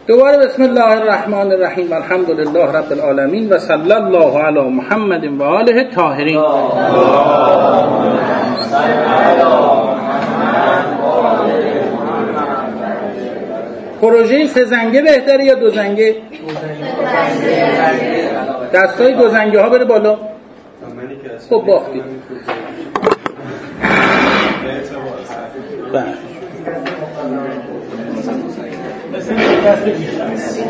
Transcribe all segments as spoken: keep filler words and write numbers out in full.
دوباره بسم الله الرحمن الرحیم الحمد لله رب العالمین و صلی الله علی محمد و آله طاهرین. پروژه سه زنگه بهتره یا دو زنگه؟ دستای دو زنگه ها بره بالا. خب باختید. بله. مثل دست بیشتر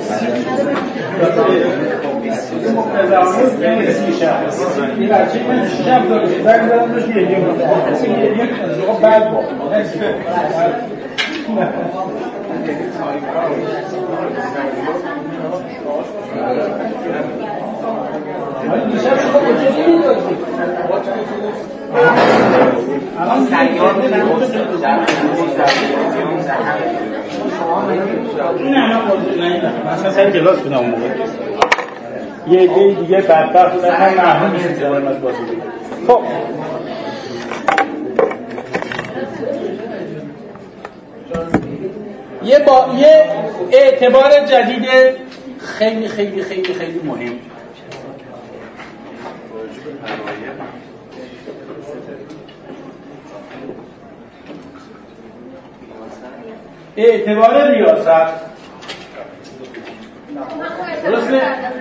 مقتضاموز بین سی شهر این بچه من شب داشت زنگ دارم داشت یه دیگه مثل یه دیگه بعد با دیشب شما کجا دیگه داشتید الان سریار این همه بازی نه مثلا سر کلاس بودم اون موقع یه ایده دیگه بدبخت بودن هم محروم میشید زمان از بازی دیگه. خب یه با یه اعتبار جدید خیلی خیلی خیلی خیلی مهم اعتبار ریاست. درسته؟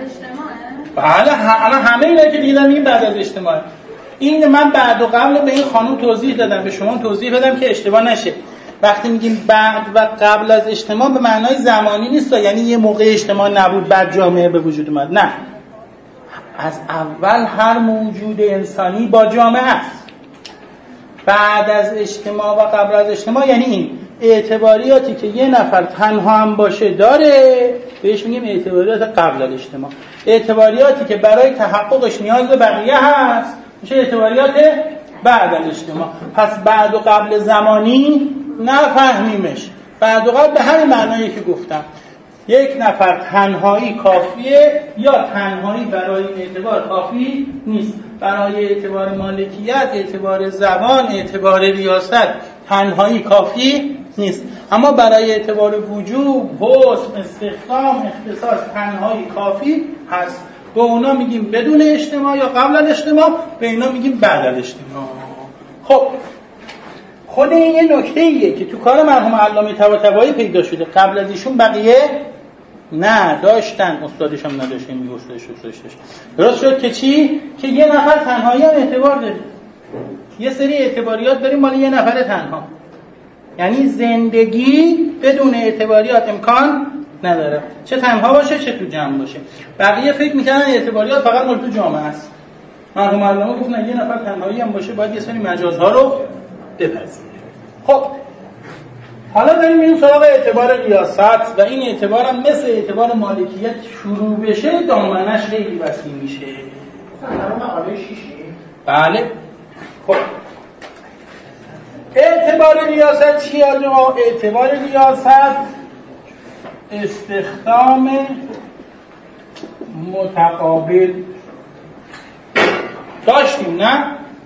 بله الان همه اینا که دیدم این بعد از اجتماع. این من بعد و قبل به این خانم توضیح دادم، به شما توضیح بدم که اشتباه نشه. وقتی میگیم بعد و قبل از اجتماع به معنای زمانی نیست، یعنی یه موقع اجتماع نبود بعد جامعه به وجود اومد. نه، از اول هر موجود انسانی با جامعه است. بعد از اجتماع و قبل از اجتماع یعنی این اعتباریاتی که یه نفر تنها هم باشه داره بهش میگیم اعتباریات قبل از اجتماع. اعتباریاتی که برای تحققش نیاز به بقیه هست میشه اعتباریات بعد از اجتماع. پس بعد و قبل زمانی نفهمیمش. بعد و قبل به همین معنایی که گفتم. یک نفر تنهایی کافیه یا تنهایی برای اعتبار کافی نیست. برای اعتبار مالکیت، اعتبار زبان، اعتبار ریاست تنهایی کافی نیست. اما برای اعتبار وجوب، حسن، استخدام، اختصاص تنهایی کافی هست. به اونا میگیم بدون اجتماع یا قبل از اجتماع، به اینا میگیم بعد از اجتماع. خب خود این یه نکته ایه که تو کار مرحوم علامه طباطبایی پیدا شده. قبل از ایشون بقیه نه داشتن، استادش هم نداشت، این میگه استادش داشتش. درست شد که چی؟ که یه نفر تنهایی هم اعتبار داره. یه سری اعتباریات داریم مال یه نفر تنها. یعنی زندگی بدون اعتباریات امکان نداره، چه تنها باشه چه تو جمع باشه. بقیه فکر میکنن اعتباریات فقط مال تو جامعه است. مرحوم علامه گفتن یه نفر تنهایی هم باشه باید یه سری مجازها رو بپذیره. خب حالا داریم این سراغ اعتبار ریاست و این اعتبار هم مثل اعتبار مالکیت شروع بشه دامنش خیلی وسیع میشه. مقاله شیشی؟ بله. خب اعتبار ریاست چیه آجا؟ اعتبار ریاست استخدام متقابل داشتیم نه؟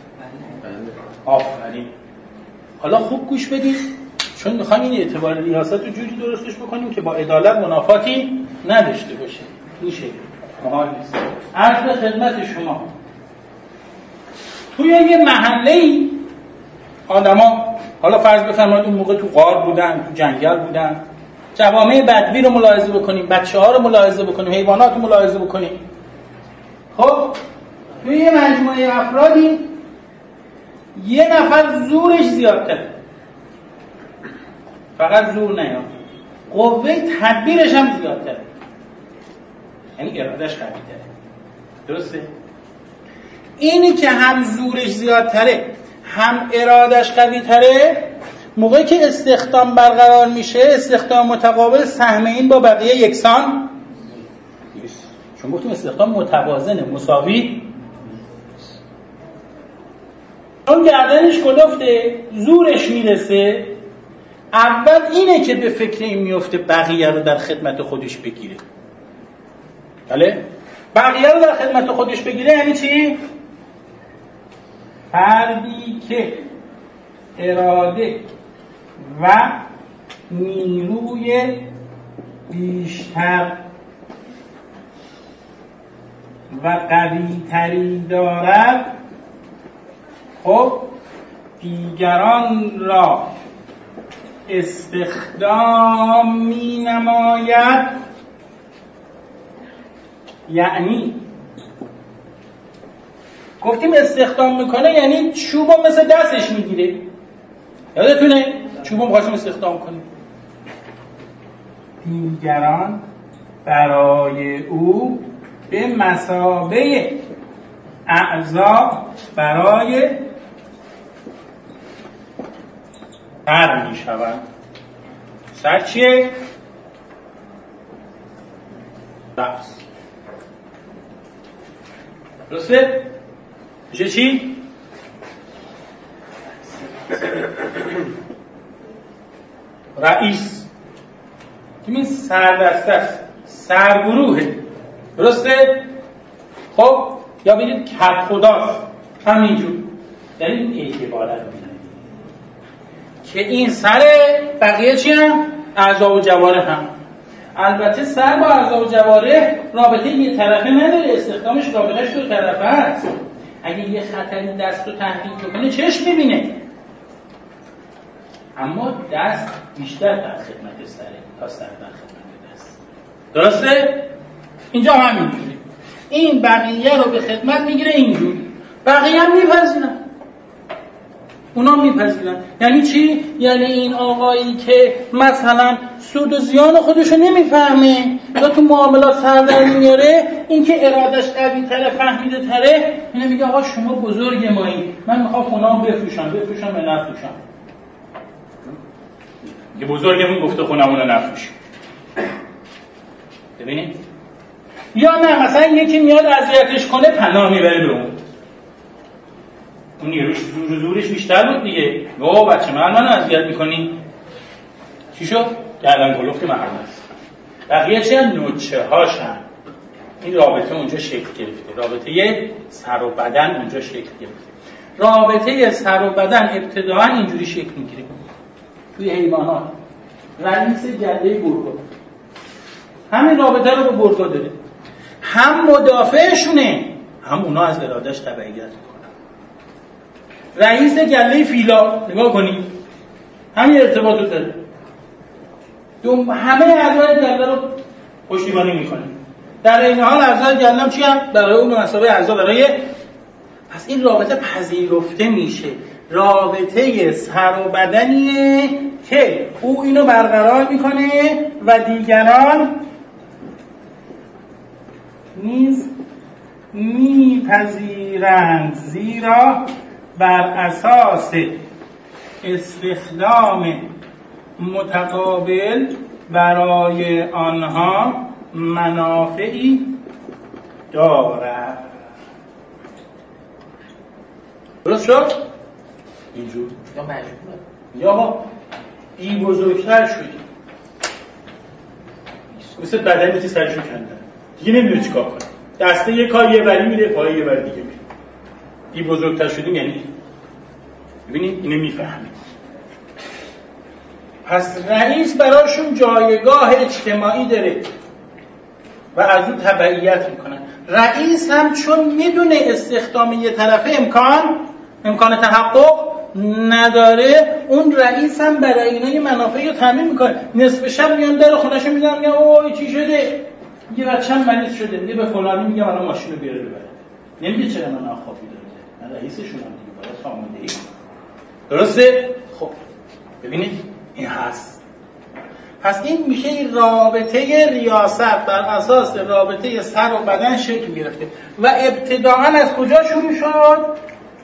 آفرین. حالا خوب گوش بدید چون میخوایم این اعتبار ریاست رو جوری درستش بکنیم که با عدالت منافاتی نداشته باشه. میشه محال نیست. عرض به خدمت شما توی یه محله‌ای آدما، حالا فرض بفرمایید اون موقع تو غار بودن، تو جنگل بودن، جوامع بدوی رو ملاحظه بکنیم، بچه‌ها رو ملاحظه بکنیم، حیوانات رو ملاحظه بکنیم. خب توی یه مجموعه افرادی یه نفر زورش زیادتره، فقط زور نیاد، قوه تدبیرش هم زیادتره، یعنی ارادهش قوی‌تره. درسته؟ اینی که هم زورش زیادتره هم ارادهش قوی‌تره، موقعی که استخدام برقرار میشه، استخدام متقابل، سهم این با بقیه یکسان نیست. چون گفتیم استخدام متوازنه، مساوی. چون گردنش کلفته، زورش میرسه، اول اینه که به فکر این میفته بقیه رو در خدمت خودش بگیره. بله؟ بقیه رو در خدمت خودش بگیره یعنی چی؟ فردی که اراده و نیروی بیشتر و قوی تری دارد، خب دیگران را استخدام می نماید. یعنی گفتیم استخدام میکنه یعنی چوبو مثل دستش میگیره. یادتونه چوبو میخواستیم استخدام کنیم. دیگران برای او به مثابه اعضا برای سر می شوند. سر چیه؟ رأس. درسته؟ میشه چی؟ رئیس این سردسته است، سرگروهه. درسته؟ خب یا بگید کدخداست همینجور. یعنی این اعتباره رو میدن که این سر بقیه چی هم؟ اعضا و جوارح هم. البته سر با اعضا و جوارح رابطه یه طرفه نداره، استخدامش رابطهش دو طرفه است. اگه یه خطری دست رو تهدید بکنه چشم میبینه، اما دست بیشتر در خدمت سره تا سر در خدمت دست. درسته؟ اینجا همینجوری. این بقیه رو به خدمت میگیره اینجوری، بقیه هم میپذیرن، اونا میپذیرن. یعنی چی؟ یعنی این آقایی که مثلا سود و زیان خودشو نمیفهمه یا تو معاملات سر در میاره، این که ارادش قوی تره فهمیده تره، اینه میگه آقا شما بزرگ مایی، من میخوام خونه‌ام بفروشم بفروشم یا نفروشم. که بزرگمون گفته خونمون رو نفروشیم. ببینید؟ یا نه مثلا یکی میاد اذیتش کنه پناه میبره به اون. اون نیروش زور زورش بیشتر بود دیگه. گفت بچه من منو اذیت میکنی؟ چی شد؟ گردن کلفت محل است. بقیه چی هم؟ نوچه هاشن. این رابطه اونجا شکل گرفته. رابطه سر و بدن اونجا شکل گرفته. رابطه سر و بدن ابتداعا اینجوری شکل میگیره. توی حیوانات رئیس گله گرگا همین رابطه رو با گرگا داره، هم مدافعشونه هم اونا از ارادش تبعیت میکنن. رئیس گله فیلا نگاه کنید همین ارتباط رو داره، همه اعضای گله رو پشتیبانی میکنه. در این حال اعضای گله هم چی هم؟ برای اون مسابقه اعضا برای، پس این رابطه پذیرفته میشه. رابطه سر و بدنیه که او اینو برقرار میکنه و دیگران نیز میپذیرند، زیرا بر اساس استخدام متقابل برای آنها منافعی دارد. درست شد؟ اینجور یا مجبوره یا ما ای بزرگتر شدیم مثل بدنی که سرشو کندن دیگه نمیدونه چیکار کنه، دسته یه کار یه بری میره پای یه بر دیگه میره. ای بزرگتر شدیم یعنی ببینید اینو میفهمید. پس رئیس براشون جایگاه اجتماعی داره و از اون تبعیت میکنن. رئیس هم چون میدونه استخدام یه طرفه امکان امکان تحقق نداره، اون رئیس هم برای اینا یه منافعی رو تامین میکنه. نصف شب میان در خونه‌شو میزنن میگن اوه چی شده؟ یه بچه‌م مریض شده، میگه به فلانی میگه الان ماشین رو بیاره ببره. نمیگه چرا من آخابی داره. من رئیسشون هم دیگه باید ساماندهی. درسته؟ خب ببینید این هست. پس این میشه رابطه ریاست بر اساس رابطه سر و بدن شکل گرفته و ابتداءً از کجا شروع شد؟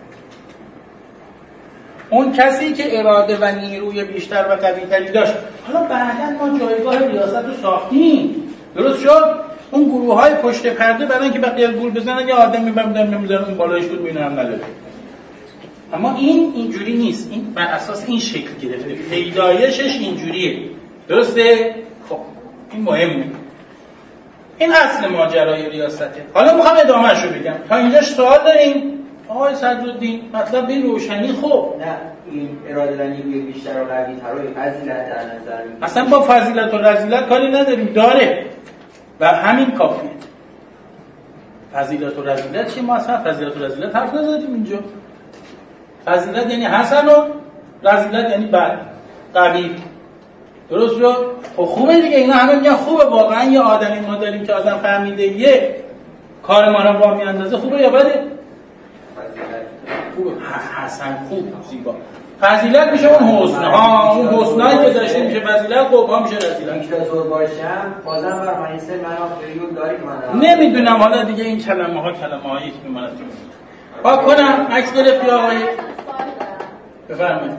اون کسی که اراده و نیروی بیشتر و قوی‌تری داشت. حالا بعداً ما جایگاه ریاست رو ساختیم. درست شد؟ اون گروه‌های پشت پرده برای اینکه بقیه گول بزنن یه آدم میبرن نمیذارن اون بالایش بود ببینن هم نداره. اما این اینجوری نیست. این بر اساس این شکل گرفته. پیدایشش اینجوریه. درسته؟ خب این مهمه. این اصل ماجرای ریاسته. حالا میخوام ادامه‌شو بگم. تا اینجاش سوال داریم؟ آقای صدرالدین مطلب به روشنی خب نه این اراده و نیروی بیشتر و قوی تر و فضیلت در نظر میگیره. اصلا با فضیلت و رذیلت کاری نداریم، داره و همین کافیه. فضیلت و رذیلت چی؟ ما اصلا فضیلت و رذیلت حرف نزدیم اینجا. فضیلت یعنی حسن و رذیلت یعنی بد، قوی. درست رو؟ خب خوبه دیگه، اینا همه میگن خوبه. واقعا یه آدمی ما داریم که آدم فهمیده یه کار ما رو راه میاندازه، خوبه یا بده؟ خوبه. حسن، خوب، زیبا. فضیلت میشه اون حسن ها، اون حسنایی که داشته میشه فضیلت، قوبا میشه رذیلت. دیکتاتور باشم بازم بر من این سر منافعی دارید من نمیدونم. حالا دیگه این کلمه ها کلمه هایی که میماند که با کنم عکس گرفتی آقای بفرمایید.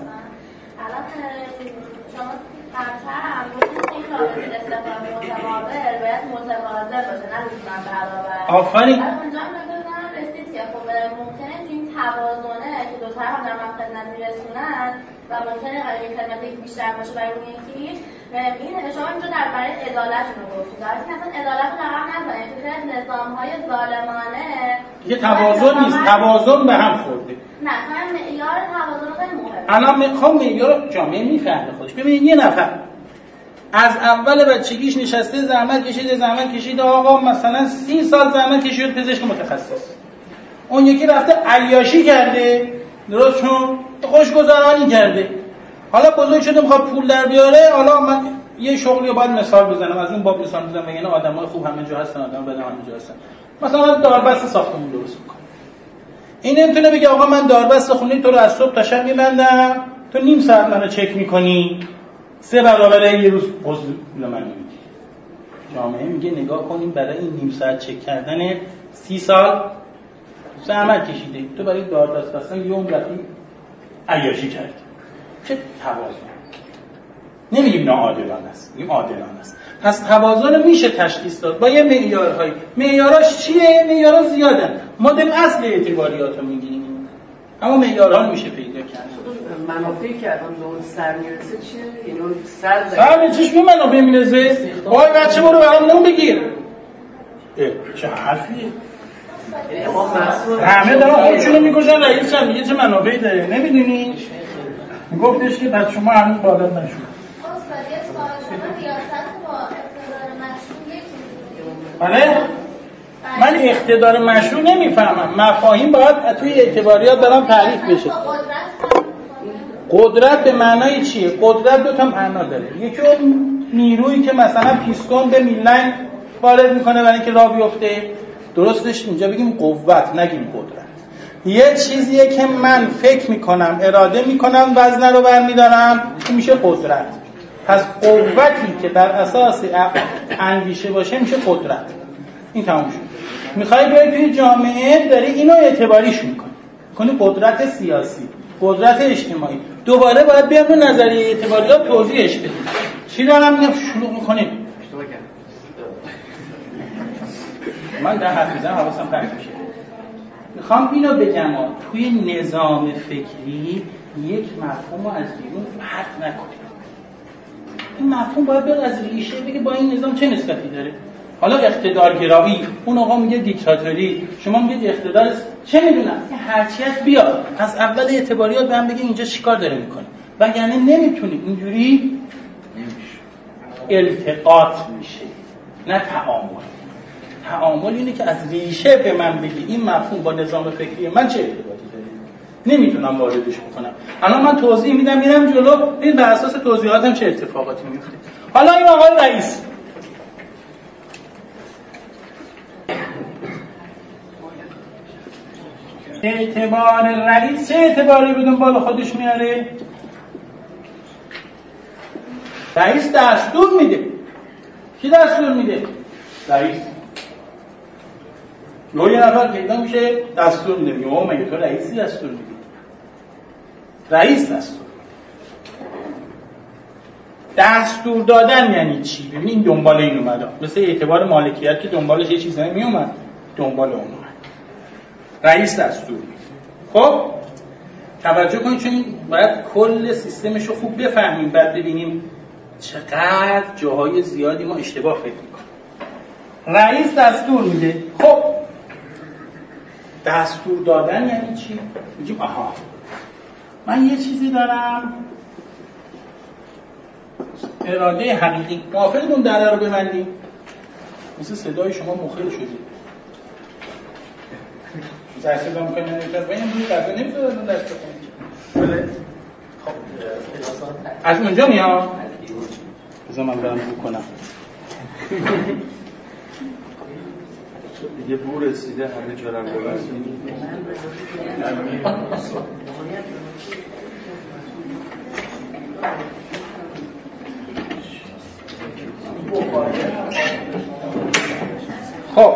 برترم گفتید این رابطه استفاده متقابل باید متقابل باشه نه لزوما برابر. آفرین. حالا اونجا هم نگذارم رسید که خب ممکنه این توازنه که دو طرف هم هم خدمت میرسونن و ممکنه قرار خدمت یک بیشتر باشه برای اون یکی. این شما اینجا در برای عدالتتون رو گفتید. در حالی که اصلا عدالت رو رقم نزنید. فکر نظام‌های ظالمانه یه توازن نیست، توازن به هم خورده. نه، من معیار توازن رو خیلی مهمه. الان میخوام معیار جامعه میفهمه خودش. ببینید یه نفر از اول بچگیش نشسته زحمت کشیده زحمت کشیده آقا مثلا سی سال زحمت کشید پزشک متخصص. اون یکی رفته عیاشی کرده، درست چون خوشگذرانی کرده. حالا بزرگ شده میخواد پول در بیاره. حالا من یه شغلی رو باید مثال بزنم، از اون باب مثال بزنم. یعنی آدمای خوب همه جا هستن، آدم بد همه جا هستن. مثلا داربست ساختمون درست میکنه. این نمیتونه بگه آقا من داربست خونه تو رو از صبح تا شب میبندم، تو نیم ساعت منو چک میکنی، سه برابر یه روز عضو من میگی. جامعه میگه نگاه کنیم برای این نیم ساعت چک کردن سی سال زحمت کشیده، تو برای داربست بستن یه عمر رفتی عیاشی کردی. چه توازن؟ نمیگیم ناعادلانه است، میگیم عادلانه است. پس توازن میشه تشخیص داد با یه معیارهای. معیاراش چیه؟ معیارها زیادن. ما داریم اصل اعتباریات رو میگیریم، اما معیارها میشه پیدا کرد. منافعی که الان به اون سر میرسه چیه؟ یعنی اون سر سر چیش می منافع میرسه؟ آقای بچه برو برام نون بگیر. چه حرفیه؟ همه دارن خودشونو میگوشن رئیس هم میگه چه منافعی داره. نمیدونی؟ میگفتش که بچه شما هنوز بالا نشد. بله؟ من اقتدار مشروع نمیفهمم. مفاهیم باید توی اعتباریات برام تعریف بشه. قدرت به معنای چیه؟ قدرت دو تا معنا داره. یکی اون نیرویی که مثلا پیستون به میلنگ وارد میکنه برای اینکه راه بیفته. درستش اینجا بگیم قوت، نگیم قدرت. یه چیزیه که من فکر میکنم، اراده میکنم، وزنه رو برمیدارم، این میشه قدرت. پس قوتی که بر اساس اندیشه باشه میشه قدرت. این تموم شد. میخوای بیای توی جامعه داری اینو اعتباریش میکنی. کنی قدرت سیاسی، قدرت اجتماعی. دوباره باید بیام رو نظریه اعتباریات توضیحش بدیم. چی دارم میگم شلوغ میکنیم؟ من در حرف میزنم حواسم پرت میشه. میخوام اینو بگم توی نظام فکری یک مفهوم رو از بیرون پرت نکنیم. این مفهوم باید بیاد از ریشه بگه با این نظام چه نسبتی داره. حالا اقتدارگرایی، اون آقا میگه دیکتاتوری، شما میگید اقتدار، چه میدونم این هرچی هست بیاد از اول اعتباریات به هم بگه اینجا چیکار داره میکنه. وگرنه نمیتونیم اینجوری التقاط میشه، نه تعامل. تعامل اینه که از ریشه به من بگی این مفهوم با نظام فکری من چه ارتباطی داره. نمیتونم واردش بکنم. الان من توضیح میدم میرم جلو، ببین بر اساس توضیحاتم چه اتفاقاتی میفته. حالا این آقای رئیس اعتبار رئیس چه اعتباری بدون بالا خودش میاره؟ رئیس دستور میده. کی دستور میده؟ رئیس. یه یه نفر پیدا میشه دستور میده. میگه اوه مگه تو رئیسی دستور میده؟ رئیس دستور. دستور دادن یعنی چی؟ ببین این دنبال این اومده. مثل اعتبار مالکیت که دنبالش یه چیزایی میومد، دنبال اون اومد. رئیس دستور میده. خب توجه کنید چون این باید کل سیستمش رو خوب بفهمیم، بعد ببینیم چقدر جاهای زیادی ما اشتباه فکر میکنیم. رئیس دستور میده. خب دستور دادن یعنی چی؟ میگیم آها من یه چیزی دارم اراده حقیقی، موافقتون دره رو ببندیم؟ مثل صدای شما مخل شدید زرسی با میکنیم نمیتونم باییم روی قضا نمیتونم دست بکنیم. خب از اونجا میام بذار من برم رو کنم دیگه بو رسیده همه جا رو ببرسیم. خب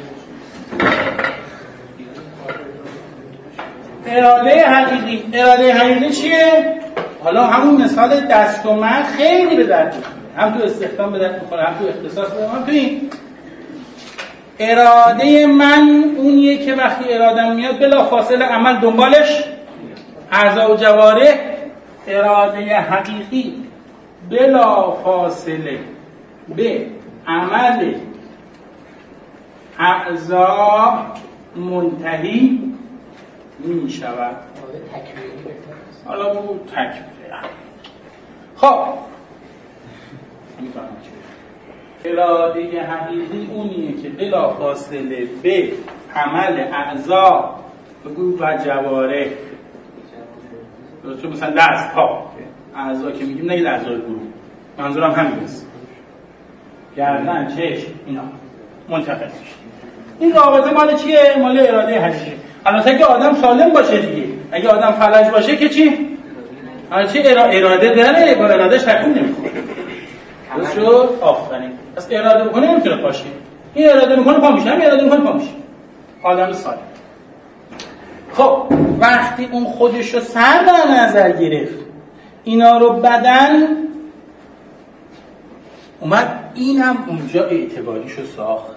اراده حقیقی، اراده حقیقی چیه؟ حالا همون مثال دست و من خیلی به درد میخوره، هم تو استخدام به درد میخوره، هم تو اختصاص به هم تو این اراده من اونیه که وقتی ارادم میاد بلا فاصله عمل دنبالش اعضا و جوارح. اراده حقیقی بلا فاصله به عمل اعضا منتهی می شود. حالا بود تکمیل. خب میفهمم چه اراده حقیقی اونیه که بلا فاصله به عمل اعضا بگو و جوارح، چون مثلا دست ها اعضا که میگیم نگید اعضای گروه، منظورم همین است، گردن چشم اینا منتقل میشه. این رابطه مال چیه؟ مال اراده حقیقی. البته اگه آدم سالم باشه دیگه، اگه آدم فلج باشه که چی؟ حالا چی اراده داره با ارادهش تکون نمیخوره. درست شد؟ آفرین. پس اراده بکنه نمیتونه پاشه. این اراده میکنه پا میشه، همین اراده میکنه پا میشه. آدم سالم. خب وقتی اون خودش رو سر در نظر گرفت، اینا رو بدن اومد، اینم اونجا اعتباریشو ساخت.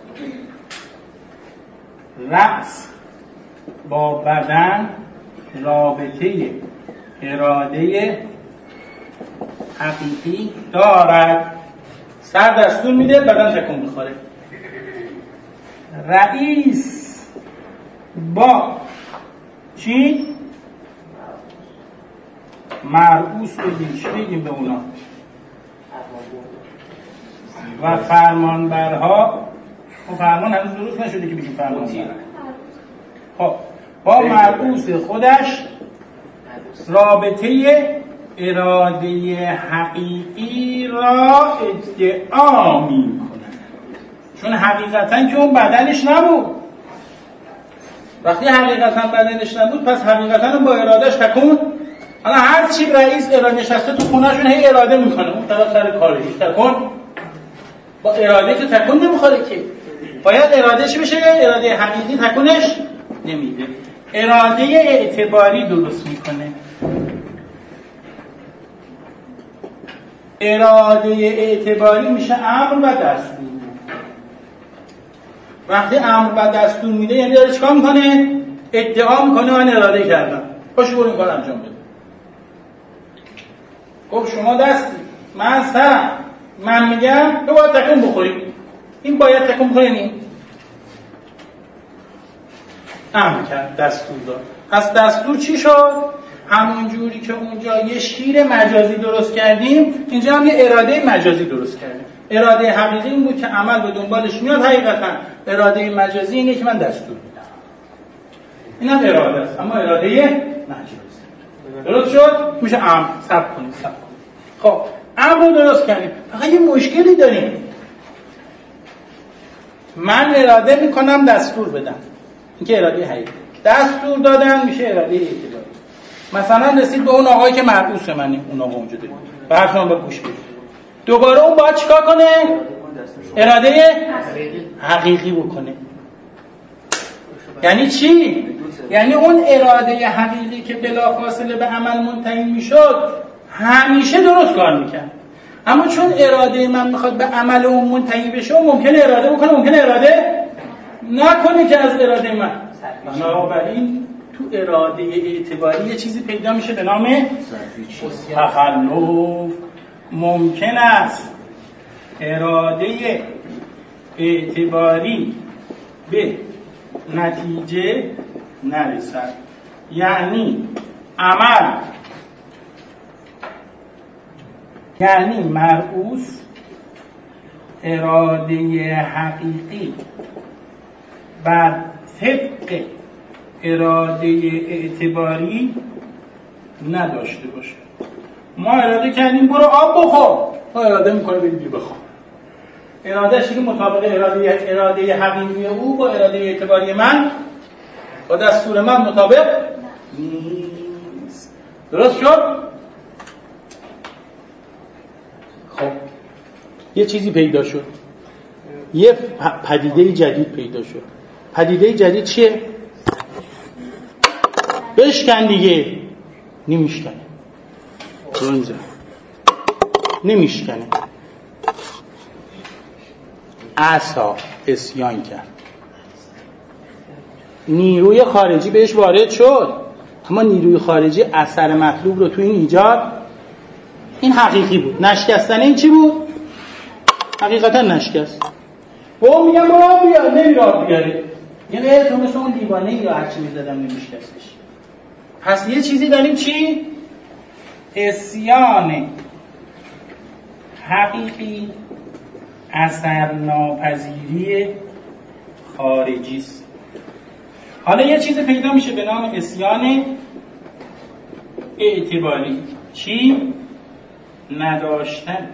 رأس با بدن رابطه اراده حقیقی دارد. سر دستور میده، بدن تکون میخوره. رئیس با چی؟ مرئوس بگیم، چی بگیم به اونا؟ و فرمانبرها. و فرمان هنوز درست نشده که بگیم فرمانبر. خب با مرئوس خودش رابطه اراده حقیقی را ادعا میکنه، چون حقیقتا که اون بدنش نبود. وقتی حقیقتا بدنش نبود پس حقیقتا با ارادهش تکون. حالا هر چی رئیس اراده نشسته تو خونهشون هی اراده میکنه، اون طرف سر کارش تکون با اراده که تکون نمیخوره که، باید اراده چی بشه؟ اراده حقیقی تکونش نمیده. اراده اعتباری درست میکنه. اراده اعتباری میشه امر و دستور. وقتی امر و دستور میده یعنی داره چیکار میکنه؟ ادعا میکنه من اراده کردم، پاشو برو این کار انجام بده. خب شما دستی، من سرم، من میگم تو باید تکون بخوری. این باید تکون بخوری یعنی امر کرد، دستور داد. پس دستور چی شد؟ همون جوری که اونجا یه شیر مجازی درست کردیم، اینجا هم یه اراده مجازی درست کردیم. اراده حقیقی این بود که عمل به دنبالش میاد حقیقتا. اراده مجازی اینه که من دستور میدم. اینم اراده است، اما اراده مجازی. درست شد؟ میشه امر. صبر کنید، صبر کنید. خب امر رو درست کردیم، فقط یه مشکلی داریم. من اراده میکنم دستور بدم، این که اراده حقیقی. دستور دادن میشه اراده اعتباری. مثلا رسید به اون آقایی که مرئوس منه، اون آقا اونجا داریم و حرف من باید گوش بدید. دوباره اون باید چیکار کنه؟ اراده حقیقی بکنه. یعنی چی؟ یعنی اون اراده حقیقی که بلافاصله به عمل منتهی میشد همیشه درست کار میکرد. اما چون اراده من میخواد به عمل اون منتهی بشه، ممکنه اراده بکنه، ممکنه اراده نکنه که از اراده من. بنابراین تو اراده اعتباری یه چیزی پیدا میشه به نام تخلف. ممکن است اراده اعتباری به نتیجه نرسد. یعنی عمل یعنی مرئوس اراده حقیقی بر طبق اراده اعتباری نداشته باشه. ما اراده کردیم برو آب بخور، ما اراده میکنه بری بیر بخور. ارادهش که مطابق اراده اراده حقیقی او با اراده اعتباری من با دستور من مطابق نیست. درست شد؟ خب یه چیزی پیدا شد، یه پدیده جدید پیدا شد. پدیده جدید چیه؟ بشکن دیگه. نمیشکنه. برونزه نمیشکنه. عصا اسیان کرد، نیروی خارجی بهش وارد شد، اما نیروی خارجی اثر مطلوب رو تو این ایجاد این حقیقی بود. نشکستن این چی بود؟ حقیقتا نشکست. با میگم برام بیار، نمیرام بیاره. یه غیر تو مثل اون دیوانه یا هرچی میزدم نمیشکستش. پس یه چیزی داریم چی؟ اسیان حقیقی اثر ناپذیری خارجی است. حالا یه چیز پیدا میشه به نام اسیان اعتباری. چی؟ نداشتن،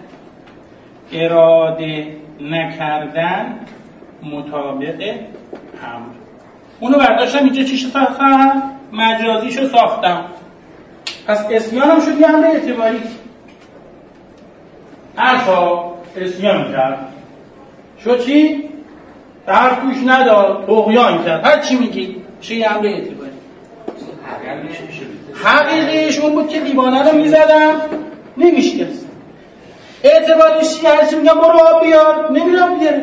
اراده نکردن مطابق امر. اونو برداشتم اینجا چیشو ساختم؟ مجازیشو ساختم. پس اسیانم شد یه امر اعتباری. عصا اسیان کرد، شد چی؟ در توش نداد، طغیان کرد. هر چی میگی چه یه امر اعتباری. حقیقیش اون بود که دیوانه رو میزدم نمیشکست. اعتباریش چی؟ هر چی میگم برو آب بیار، نمیرم بیاره.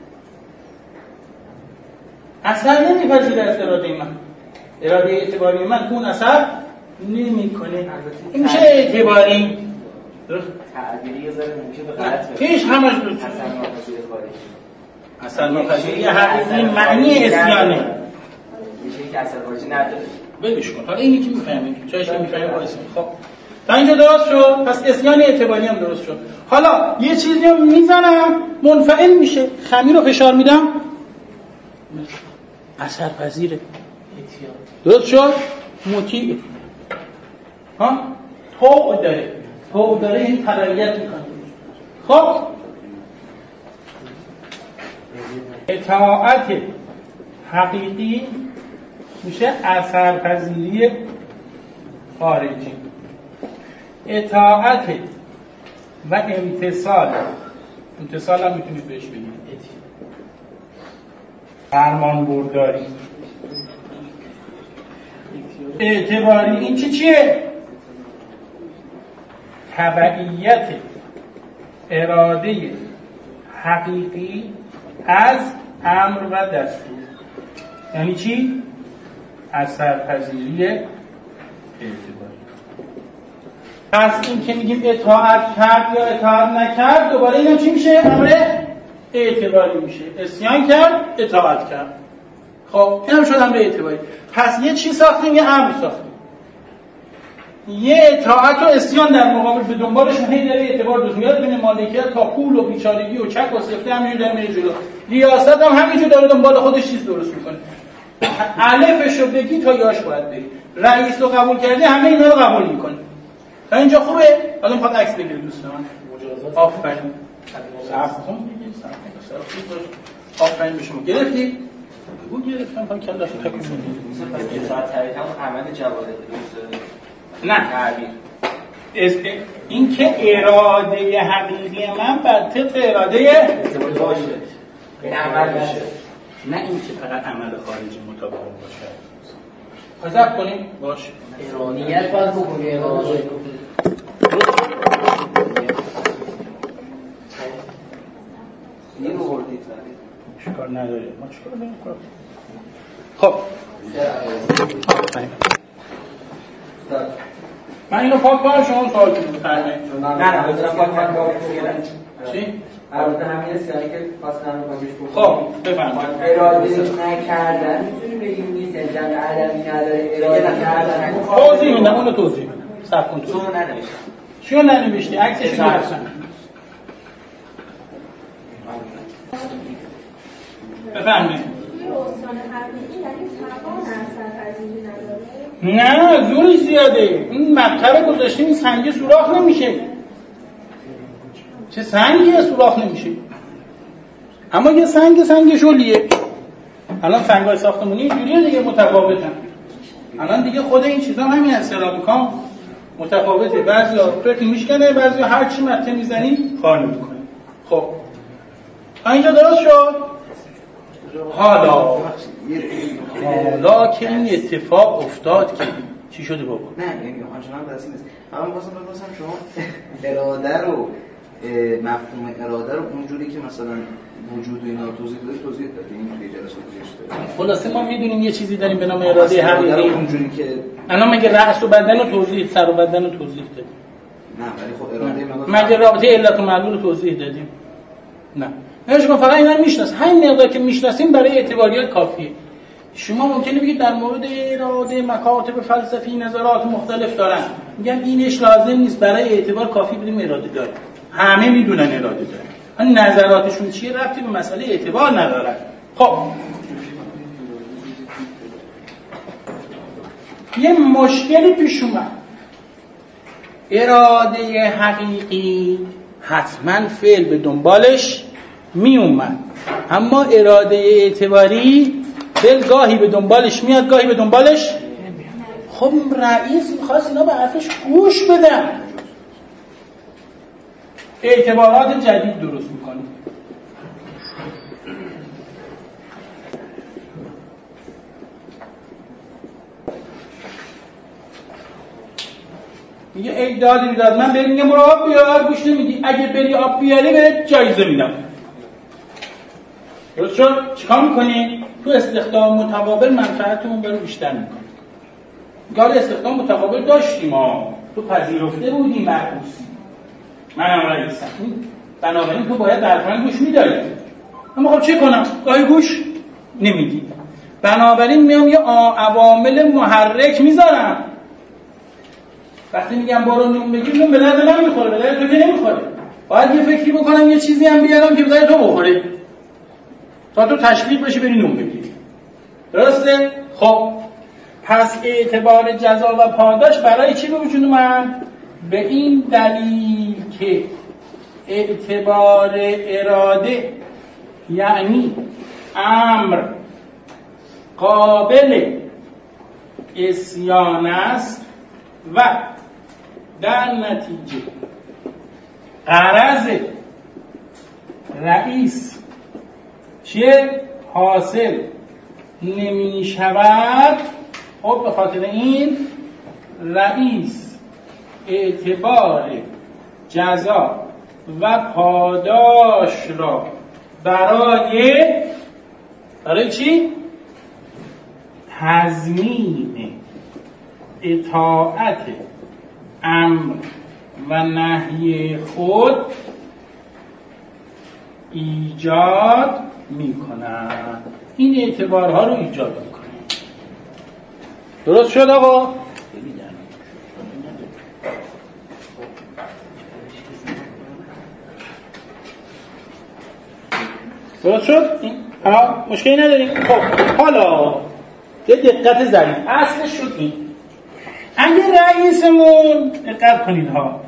اثر نمیپذیره از اراده من. اراده اعتباری من اون اثر نمیکنه. این میشه اعتباری. تعبیری یه ذره ممکنه به غلط بشه. هیچ همش درست. اثر ناپذیری خارجی. اثر ناپذیری حقیقی معنی اسیانه. میشه که اثر خارجی نداره. بگوش کن. حالا اینی که میفهمید. جایش که میفهمید وایس. خب. تا اینجا درست شد. پس اسیان اعتباری هم درست شد. حالا یه چیزی رو میزنم منفعل میشه. خمیر رو فشار میدم اثر پذیره. درست شد؟ مطیع. ها؟ طوع داره. طوع داره این تبعیت میکنه. خب اطاعت حقیقی میشه اثر پذیری خارجی. اطاعت و امتصال، امتصال هم میتونید بهش بگید فرمان برداری. اعتباری این چی چیه؟ تبعیت اراده حقیقی از امر و دستور. یعنی چی؟ اثرپذیری اعتباری. پس این که میگیم اطاعت کرد یا اطاعت نکرد، دوباره اینم چی میشه؟ امر اعتباری میشه. اسیان کرد، اطاعت کرد. خب اینم شد امر اعتباری. پس یه چی ساختیم؟ یه امر ساختیم. یه اطاعت و اسیان در مقابل به دنبالشون هی داره اعتبار دوست میاد. بین مالکیت تا پول و بیچارگی و چک و سفته همینجور داره میره جلو. ریاست هم همینجور داره دنبال خودش چیز درست میکنه. الفش رو بگی تا یاش باید بگی. رئیس رو قبول کردی همه اینا رو قبول میکنه. تا اینجا خوبه؟ حالا میخواد عکس بگیره دوست من. آفرین. صرف کن دیگه، صرف کن. آفرین به شما. گرفتی؟ بگو گرفتم تا کلاشو تکون میدی. مثلا اطاعت طریق هم عمل جوارح درسته. نه تعبیر این که اراده حقیقی من بر طبق اراده باشه این عمل باشه، نه این که فقط عمل خارجی مطابق باشه. حذف کنیم باشه. ایرانیت باید بکنی اراده نیرو بردید چیکار نداره ما چیکار داریم کار. خب من اینو پاک کنم شما سوال کنید. نه نه بذارم پاک کنم. چی؟ البته همین سیاقی که خواستم رو باش خب بفرمایید. اراده نکردن میتونیم بگیم نیست، یعنی جنب عدمی نداره، اراده کردن توضیح میدم، اونو توضیح میدم. صبر کن. تو ننوشتم. چیو ننوشتی؟ عکسش رو گرفتم. بفرمایید. نه زورش زیاده. این مقطع رو گذاشتیم این سنگ سوراخ نمیشه. چه سنگیه سوراخ نمیشه؟ اما یه سنگ سنگ شلیه. الان سنگ‌های ساختمانی اینجوریه دیگه، متفاوتن. الان دیگه خود این چیزا همین از سرامیکا متفاوته. بعضیا فکر میشکنه، بعضیا هر چی مته میزنی کار نمیکنه. خب اینجا درست شد. حالا حالا که این اتفاق افتاد که چی شده بابا؟ نه یعنی آنچنان درستی نیست. اما می‌خواستم بپرسم شما اراده رو مفهوم اراده رو اونجوری که مثلا وجود اینا توضیح دادید توضیح دادید این توی جلسه گذشته. خلاصه ما می‌دونیم یه چیزی داریم به نام اراده حقیقی. اونجوری که الان مگه رأس و بدن رو توضیح، سر و بدن رو توضیح دادیم؟ نه ولی خب اراده مگه رابطه علت و معلول رو توضیح دادیم؟ نه. نه شما فقط اینا رو میشناسید. همین مقدار که میشناسیم برای اعتباریات کافیه. شما ممکنه بگید در مورد اراده مکاتب فلسفی نظرات مختلف دارن. میگن اینش لازم نیست، برای اعتبار کافی بدیم اراده داره. همه میدونن اراده داره. اون نظراتشون چیه ربطی به مسئله اعتبار نداره. خب یه مشکلی پیش اومد. اراده حقیقی حتما فعل به دنبالش می اومد، اما اراده اعتباری فعل گاهی به دنبالش میاد گاهی به دنبالش. خب رئیس میخواست اینا به حرفش گوش بدن، اعتبارات جدید درست میکنه. میگه ای دادی میداد، من بری میگم برو آب بیار، گوش نمیدی. اگه بری آب بیاری به جایزه میدم. درست شد؟ چیکار میکنی؟ تو استخدام متقابل منفعتمون برو بیشتر میکنی. گاهی استخدام متقابل داشتیم ها، تو پذیرفته بودی معکوسی، منم رئیسم، بنابراین تو باید درفان گوش میداری. اما خب چه کنم؟ گاهی گوش نمیدی، بنابراین میام یه عوامل محرک میذارم. وقتی میگم برو نون بگیر، نون به درد من میخوره، به درد تو که نمیخوره. باید یه فکری بکنم یه چیزی هم بیارم که به درد تو بخوره تا تو تشویق بشی بری نون بگیری. درسته؟ خب پس اعتبار جزا و پاداش برای چی به وجود اومد؟ به این دلیل که اعتبار اراده یعنی امر قابل عصیان است و در نتیجه غرض رئیس چیه؟ حاصل نمی شود. خب به خاطر این رئیس اعتبار جزا و پاداش را برای برای چی؟ تضمین اطاعت امر و نهی خود ایجاد می کند. این اعتبارها رو ایجاد می کند. درست شد آقا؟ درست شد؟ ها مشکلی نداریم. خب حالا یه دقت ظریف اصلش شد این. اگه رئیسمون دقت کنید ها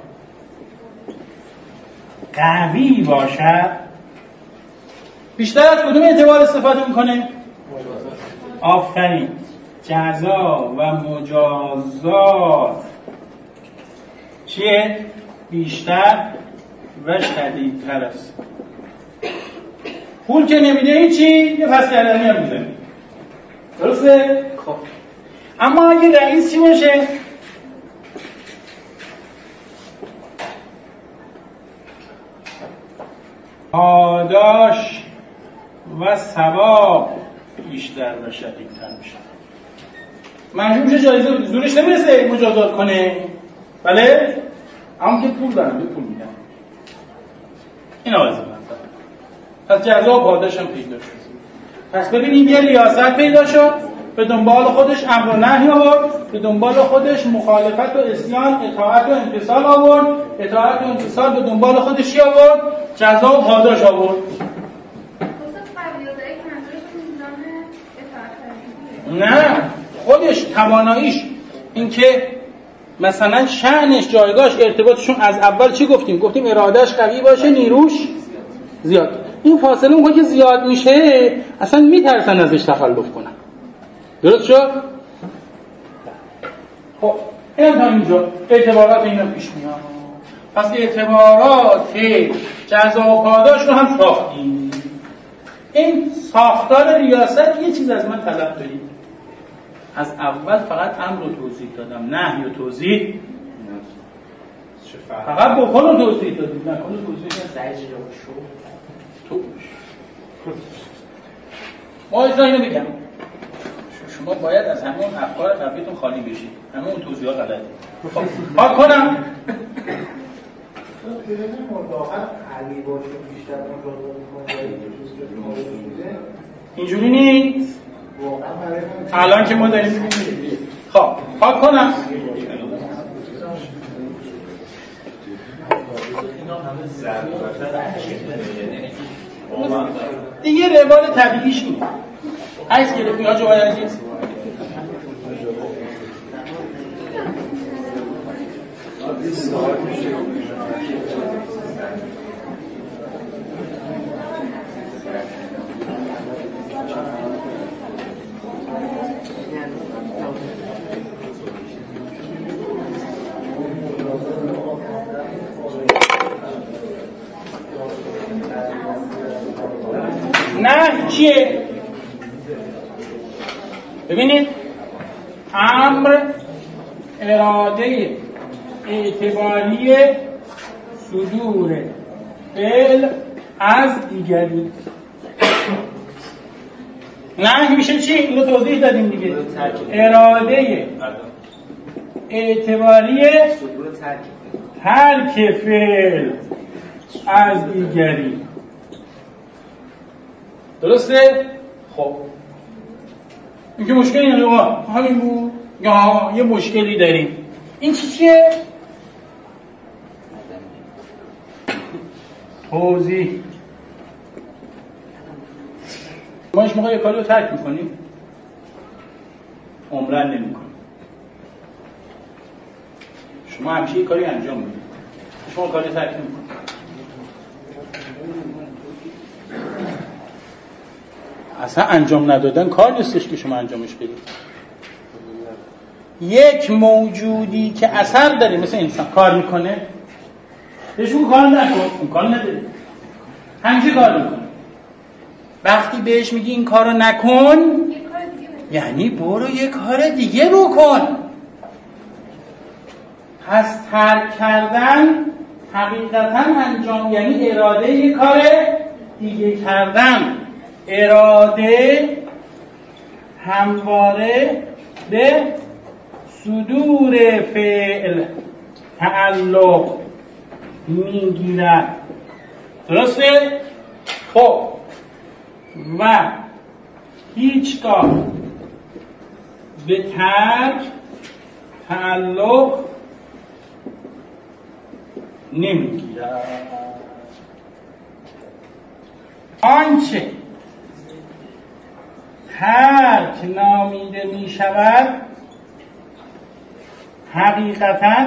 قوی باشد، بیشتر از کدوم اعتبار استفاده میکنه؟ آفرین، جزا و مجازات چیه؟ بیشتر و شدیدتر است. پول که نمیده هیچی، یه پس کردنی هم میزنی. درسته؟ خب اما اگه رئیس چی باشه؟ پاداش و ثواب بیشتر و شدیدتر میشه. مجبور میشه جایزه بده، زورش نمیرسه مجازات کنه، بله؟ اما که پول دارم، به پول میدم. این آوازه من پس جزا و پاداش هم پیدا شد. پس ببینید یه ریاست پیدا شد، به دنبال خودش امر و نهی آورد، به دنبال خودش مخالفت و عصیان، اطاعت و امتثال آورد، اطاعت و امتثال به دنبال خودش چی آورد؟ جزا و پاداش آورد. نه، خودش تواناییش این که مثلا شأنش، جایگاهش، ارتباطشون از اول چی گفتیم؟ گفتیم ارادهش قوی باشه، نیروش زیاد. این فاصله اون که زیاد میشه اصلا میترسن ازش تخلف کنن. درست شد؟ خب این تا اینجا اعتبارات اینا پیش میاد. پس اعتبارات جزا و پاداش رو هم ساختیم. این ساختار ریاست یه چیز از من طلب دارید. از اول فقط امر رو توضیح دادم، نهی رو توضیح فقط بکن رو توضیح دادیم، نکن رو توضیح دادیم. تو ما اجرا اینو بگم، شما باید از همه اون افکار قبلیتون خالی بشید، همه اون توضیحات غلطه. خب پاک کنم اینجوری نیست الان که ما داریم می‌بینیم. خب پاک کنم دیگه روال طبیعیش اینه. عکس گرفتیم ها جوای عزیز. نه چیه؟ ببینید امر اراده اعتباری صدور فعل از دیگری. نه میشه چی؟ اینو توضیح دادیم دیگه. اراده اعتباری ترک فعل از دیگری. درسته؟ خب این که مشکلی نداره همین بود یا یه مشکلی داریم. این چی چیه؟ توضیح. ما هیچ موقع یه کاری رو ترک میکنیم عمرن نمی کنیم. شما همیشه یه کاری انجام میدید، شما کاری ترک نمی کنید. اصلا انجام ندادن کار نیستش که شما انجامش بدید. یک موجودی که اثر داره مثل انسان کار میکنه، بهشون کار نکن، اون کار نداره، همیشه کار میکنه. وقتی بهش میگی این کارو نکن یعنی برو یه کار دیگه بکن. پس ترک کردن حقیقتا انجام یعنی اراده یه کار دیگه کردن. اراده همواره به صدور فعل تعلق میگیرد. درسته؟ خب و هیچگاه به ترک تعلق نمیگیرد. آنچه ترک نامیده می شود حقیقتاً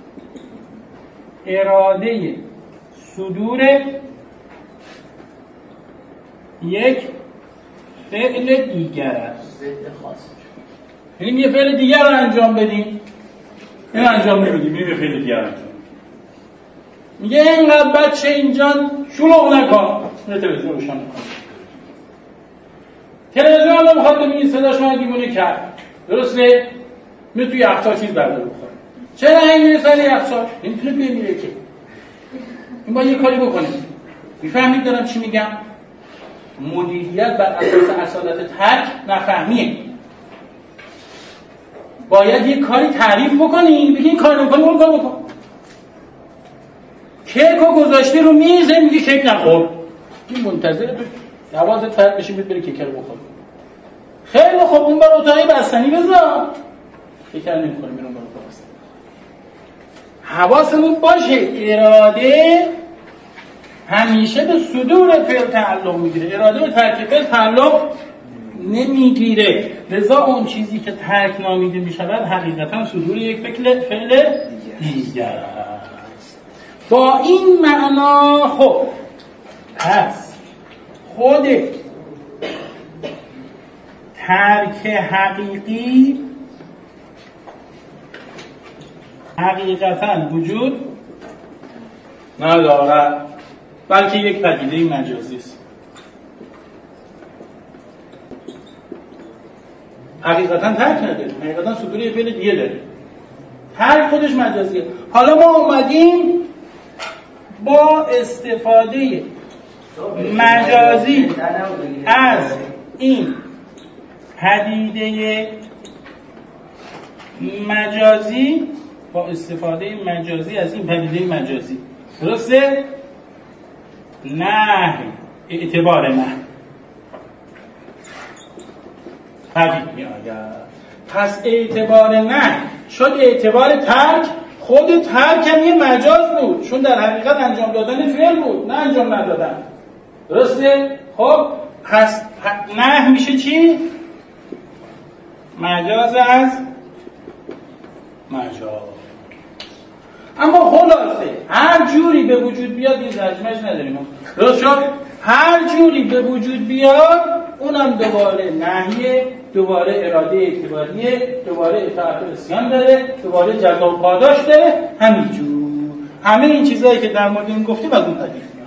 اراده صدور یک فعل دیگر است. یعنی یه فعل دیگر رو انجام بدیم، این انجام نمیدیم، یه فعل دیگر انجام میگه اینقدر بچه اینجا شلوغ نکن، یه تلویزیون روشن نکن. تلویزیون رو میخواد ببینید صداش من دیوونه کرد. درسته؟ میره توی یخچال چیز برداره بخوره. چرا این میره سر یخچال؟ نمیتونه بیه میره که. این باید یه کاری بکنه. میفهمید دارم چی میگم؟ مدیریت بر اساس اصالت ترک نفهمیه. باید یه کاری تعریف بکنی، بگی این کار نمی‌کنی اون کار بکن. کیکو گذاشتی رو میز میگی کیک نخور. این منتظر تو حواست فرق بشه بری کیکر بخور. خیلی خوب اون بر اتاقی بستنی بذار. کیکر نمی‌خوره میرون برو بستنی. حواسمون باشه اراده همیشه به صدور فعل تعلق میگیره. اراده به ترک فعل تعلق نمیگیره. لذا اون چیزی که ترک نامیده میشود حقیقتا صدور یک فعل فعل دیگر است. با این معنا خب پس خود ترک حقیقی حقیقتا وجود ندارد، بلکه یک پدیده مجازی است. حقیقتا ترک نداره، حقیقتا صدور یه فعل دیگه داره. ترک خودش مجازیه. حالا ما اومدیم با استفاده مجازی از این پدیده مجازی با استفاده مجازی از این پدیده مجازی درسته؟ نه اعتبار نه پدید می آید. پس اعتبار نه شد اعتبار ترک. خود ترک هم یه مجاز بود، چون در حقیقت انجام دادن فعل بود نه انجام ندادن. درسته؟ خب پس نه میشه چی؟ مجاز از مجاز. اما خلاصه هر جوری به وجود بیاد یه ترجمهش نداریم. درست شد؟ هر جوری به وجود بیاد اونم دوباره نهیه، دوباره اراده اعتباریه، دوباره اطاعت عصیان داره، دوباره جزا و پاداش داره. همینجور همه این چیزایی که در مورد این گفتیم از اون پدید میاد.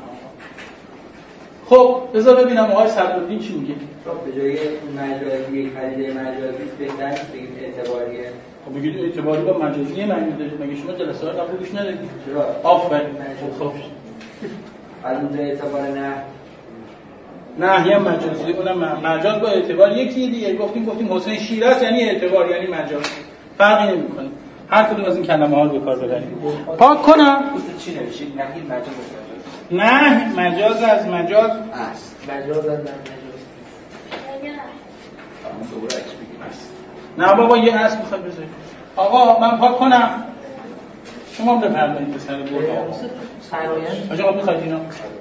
خب بذار ببینم آقای صدرالدین چی میگه. خب به جای مجازی یک پدیده مجازی بهتر نیست بگیم اعتباریه. خب بگید اعتباری با مجازی معنی داره. مگه شما جلسه ها قبول گوش ندادید؟ چرا؟ آفرین. خب از اون اعتبار نه نه یه مجازی، اونم مجاز با اعتبار یکی دیگه. گفتیم گفتیم حسین شیراز یعنی اعتبار یعنی مجاز، فرقی نمی‌کنه. هر کدوم از این کلمه ها رو به کار ببرید. پاک کنم چی نمیشه؟ نه مجاز نه مجاز از مجاز است. مجاز از مجاز نه بابا یه اصل میخواد بذارید. آقا من پاک کنم شما بفرمایید به سر برد. سرایت آقا میخواید اینا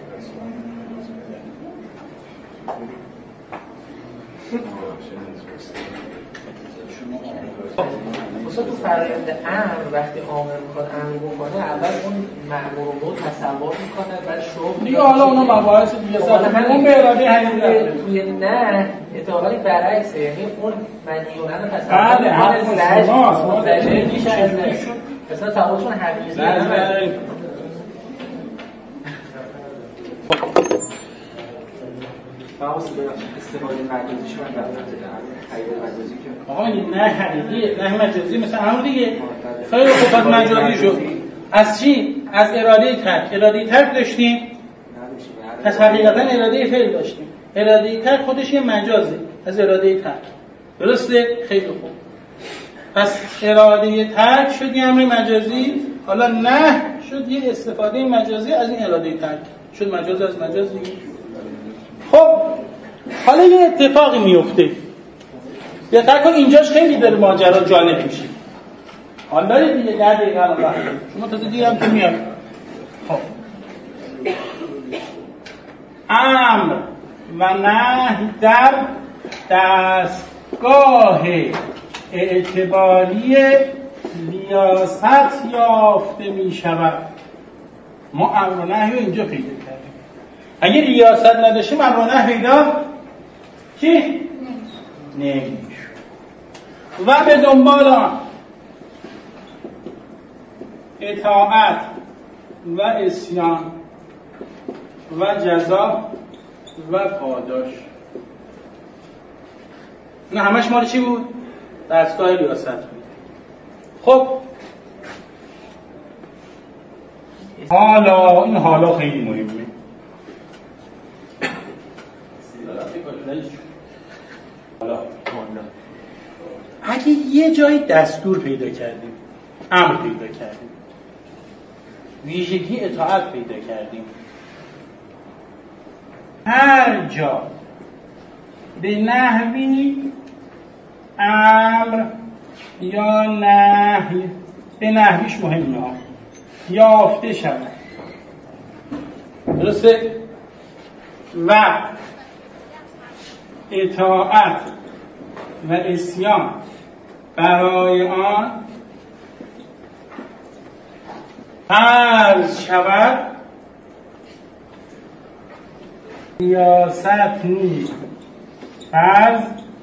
مثلا تو فرآیند امر وقتی آمر میخواد امر بکنه اول اون مأمور رو تصور میکنه بعد شغل دیگه حالا اونا مباحث دیگه سر اون به اراده حقیقی توی نه اتفاقی برعکسه، یعنی اون منیونه رو تصور بله حرف شماست متوجه میشه مثلا تعاملشون حقیقی نه. استفاده مجازیش من برای خیلی مجازی که آقا این نه حقیقیه نه مجازی مثل همون دیگه. خیلی خوب پس مجازی شد. از چی؟ از اراده ترک. اراده ترک داشتیم پس حقیقتا اراده فعل داشتیم. اراده ترک خودش یه مجازه از اراده ترک. درسته؟ خیلی خوب. پس اراده ترک شد یه امر مجازی. حالا نه شد یه استفاده مجازی از این اراده ترک. شد مجاز از مجاز دیگه. خب حالا یه اتفاقی میفته. دقت کن اینجاش خیلی داره ماجرا جالب میشه. حالا داره دیگه ده دقیقه الان وقت. شما تازه دیرم که میاد. خب امر و نهی در دستگاه اعتباری ریاست یافته میشود. ما امر و نهی رو اینجا پیدا کردیم. اگه ریاست نداشتیم امر و نهی پیدا چی؟ نمیشه. و به دنبال آن اطاعت و عصیان و جزا و پاداش. نه همش مال چی بود؟ دستگاه ریاست بود. خب حالا این حالا خیلی مهمه. حالا اگه یه جای دستور پیدا کردیم، امر پیدا کردیم، ویژگی اطاعت پیدا کردیم، هر جا به نحوی امر یا نهی، به نحویش مهمه ها، یافته شود، درسته؟ و اطاعت و عصیان برای آن فرض شود، ریاست نیز فرض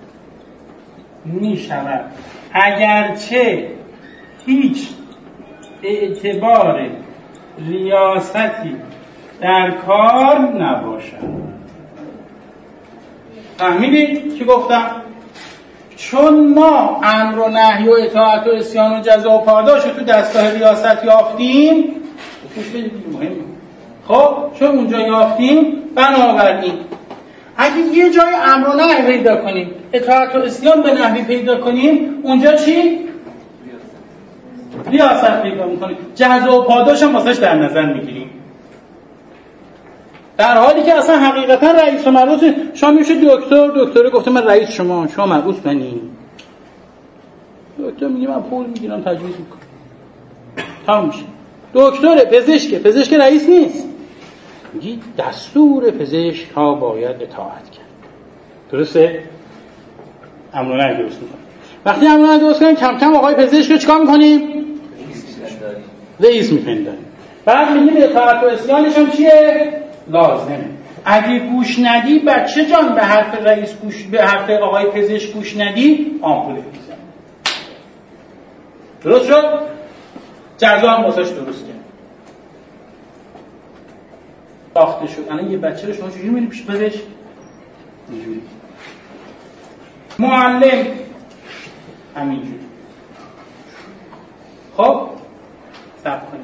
می شود اگرچه هیچ اعتبار ریاستی در کار نباشد. فهمیدید چی گفتم؟ چون ما امر و نهی و اطاعت و عصیان و جزا و پاداش رو تو دستگاه ریاست یافتیم، مهمه. خب چون اونجا یافتیم، بنابراین اگه یه جای امر و نهی پیدا کنیم، اطاعت و عصیان به نحوی پیدا کنیم، اونجا چی؟ ریاست پیدا میکنیم، جزا و پاداش هم واسش در نظر میگیریم. در حالی که اصلا حقیقتا رئیس و مربوط شما میشه دکتر، دکتر گفته من رئیس شما، شما مربوط منی. دکتر میگه من پول میگیرم تجویز میکنم. تمام میشه. دکتر، پزشک، پزشک رئیس نیست. میگی دستور پزشک ها باید اطاعت کرد. درسته؟ امر و نهی درست میکنیم. وقتی امر و نهی درست کنیم، کم کم آقای پزشک رو چیکار میکنیم؟ رئیس میپنداریم. بعد میگیم اطاعت و عصیانش هم چیه؟ لازمه. اگه گوش ندی بچه جان به حرف رئیس گوش، به حرف آقای پزشک گوش ندی، آمپول میزنه. درست شد؟ جزا هم واسش درست کرد. ساخته شد. الان یه بچه رو شما چجوری می‌بینید پیش پزشک؟ اینجوری. معلم همینجوری. خب صبر کنید.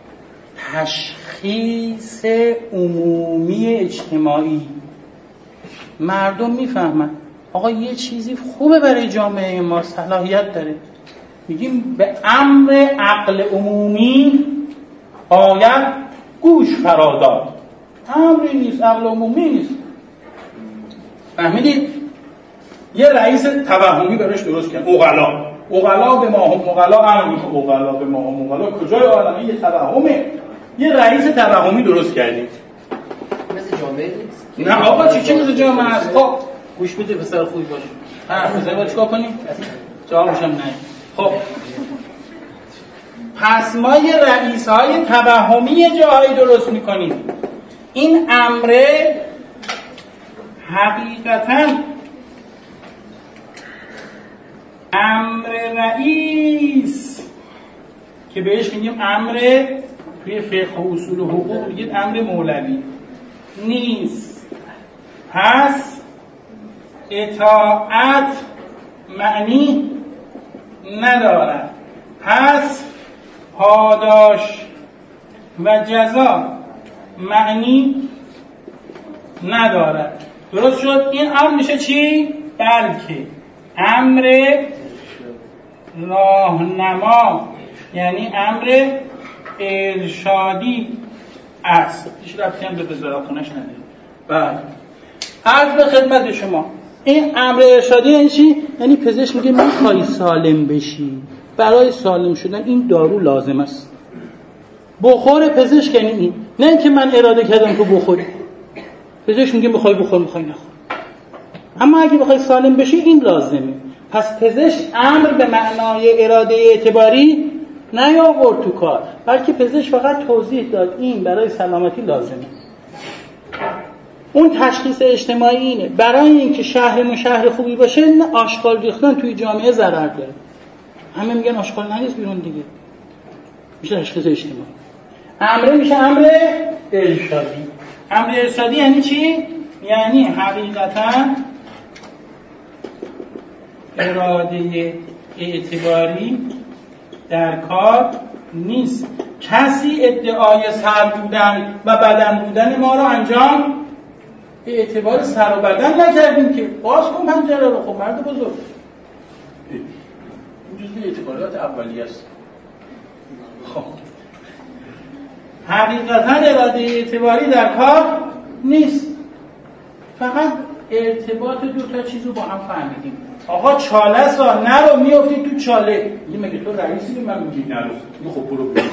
تشخیص عمومی اجتماعی، مردم میفهمن آقا یه چیزی خوبه برای جامعه ما، صلاحیت داره، میگیم به امر عقل عمومی باید گوش فراداد. امری نیست، عقل عمومی نیست. فهمیدید؟ یه رئیس توهمی براش درست کرد، اوغلا اوغلا به ما هم اوغلا، امر میگه اوغلا به ما هم اوغلا، کجای عالمه یه توهمه. یه رئیس توهمی درست کردید. مثل جامعه نیست. نه آقا چی چی مثل جامعه است. خب گوش بده پسر خوبی باش. ها مثلا با چیکار کنیم؟ جوابش هم نه. خب پس ما یه رئیس‌های توهمی جاهایی درست می‌کنیم. این امر حقیقتاً امر رئیس که بهش میگیم امر، توی فقه و اصول و حقوق میگید امر مولوی نیست. پس اطاعت معنی ندارد، پس پاداش و جزا معنی ندارد. درست شد؟ این امر میشه چی؟ بلکه امر راهنما، یعنی امر ارشادی است. هیچ ربطی هم به وزارتخونه‌اش نداره. بله. عرض به خدمت شما، این امر ارشادی یعنی چی؟ یعنی پزشک میگه میخوای سالم بشی، برای سالم شدن این دارو لازم است. بخور پزشک یعنی این، نه اینکه من اراده کردم تو بخوری. پزشک میگه میخوای بخور، میخوای نخور. اما اگه بخوای سالم بشی این لازمه. پس پزشک امر به معنای اراده اعتباری نیاورد تو کار، بلکه پزشک فقط توضیح داد این برای سلامتی لازمه. اون تشخیص اجتماعی اینه، برای اینکه شهر ما شهر خوبی باشه آشغال ریختن توی جامعه ضرر داره. همه میگن آشغال نریز بیرون دیگه. میشه تشخیص اجتماعی. امر میشه امر ارشادی. امر ارشادی یعنی چی؟ یعنی حقیقتا اراده اعتباری در کار نیست. کسی ادعای سر بودن و بدن بودن ما رو انجام به اعتبار سر و بدن نکردیم که باز کن پنجره رو. خب مرد بزرگ، این جزء اعتبارات اولیه است. خب حقیقتا اراده اعتباری در کار نیست. فقط ارتباط دو تا چیزو با هم فهمیدیم. آقا چاله است نرو میافتی تو چاله. یه مگه تو رئیسی من میگی نرو. این خب برو برو.